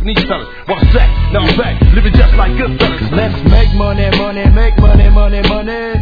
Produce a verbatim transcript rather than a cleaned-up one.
Japanese fellas. One sec, now I'm back, living just like good fellas. Let's make money, money, make money, money, money.